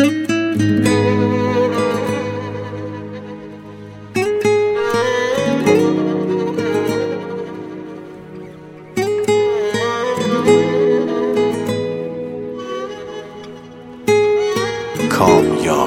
کامیاب.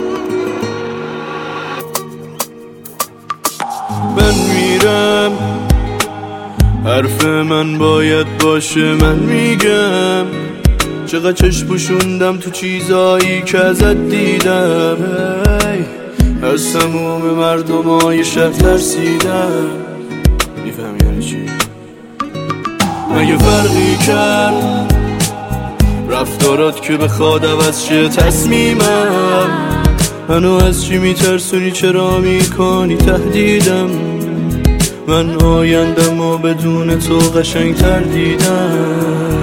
من میرم، حرف من باید باشه، من میگم چقدر چشم پوشوندم تو چیزایی که ازت دیدم. از تموم مردمای شهر ترسیدم. میفهم یعنی چی؟ مگه فرقی کرد رفتارات که بخواد عوض شه تصمیمم؟ منو از چی میترسونی؟ چرا میکنی تهدیدم؟ من آیندم و بدون تو قشنگ‌تر دیدم.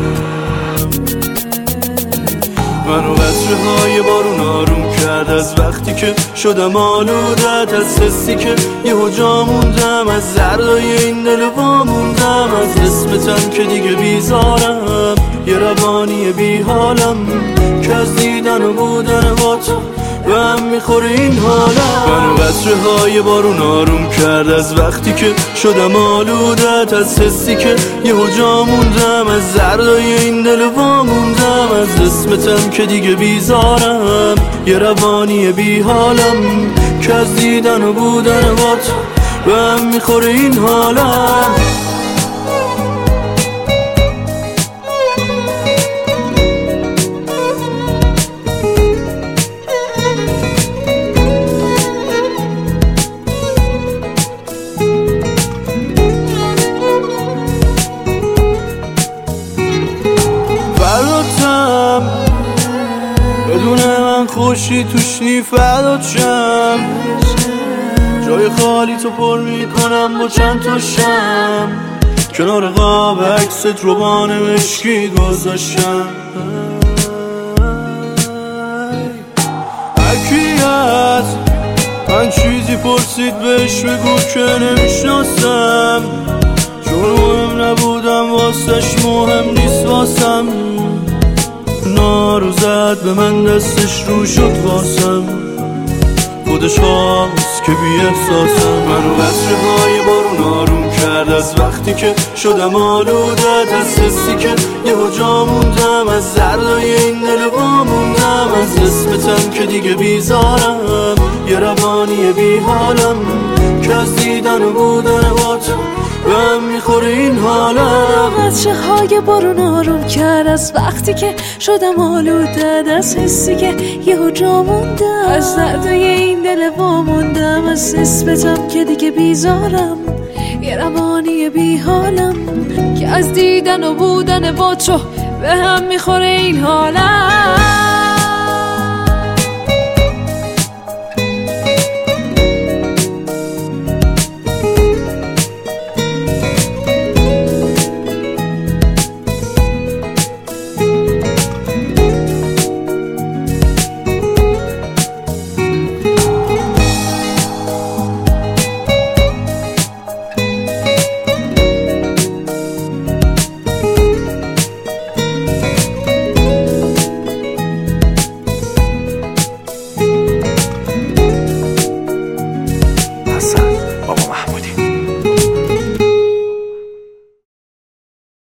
منو قطره‌های بارون آروم کرد از وقتی که شدم آلودت، از حسی که یهو جا موندم، از زردای این دل واموندم، از اسمتم که دیگه بیزارم، یه روانی بی حالم که از دیدن و بودن با تو به هم میخوره این حالم. منو قطره‌های بارون آروم کرد از وقتی که شدم آلودت، از حسی که یهو جا موندم، از زردای این دل واموندم، از اسمتم که دیگه بیزارم، یه روانی بی حالم که از دیدن و بودن با تو به هم میخوره این حالم. بدون من خوشی توش نی فدات شم، جای خالی تو پر میکنم با چند تا شم، کنار قاب عکست روبان مشکی گذاشتم. هرکی از من چیزی پرسید بهش بگو که نمیشناسم، چون مهم نبودم واسش مهم نیست واسم. نارو زد به من دستش رو شد واسم، خودش هاست که بی احساسم. منو قطره‌های بارون آروم کرد از وقتی که شدم آلودت، از حسی که یهو جا موندم، از زردای این دل واموندم، از اسمتم که دیگه بیزارم، یه روانی بی حالم که از دیدن و بودن با تو به هم میخوره این حالم. قطره‌های بارون آروم کرد از وقتی که شدم آلودت، از حسی که یهو جا موندم، از دردای این دل واموندم، از اسمتم که دیگه بیزارم، یه روانی بی حالم که از دیدن و بودن با تو به هم میخوره این حالم.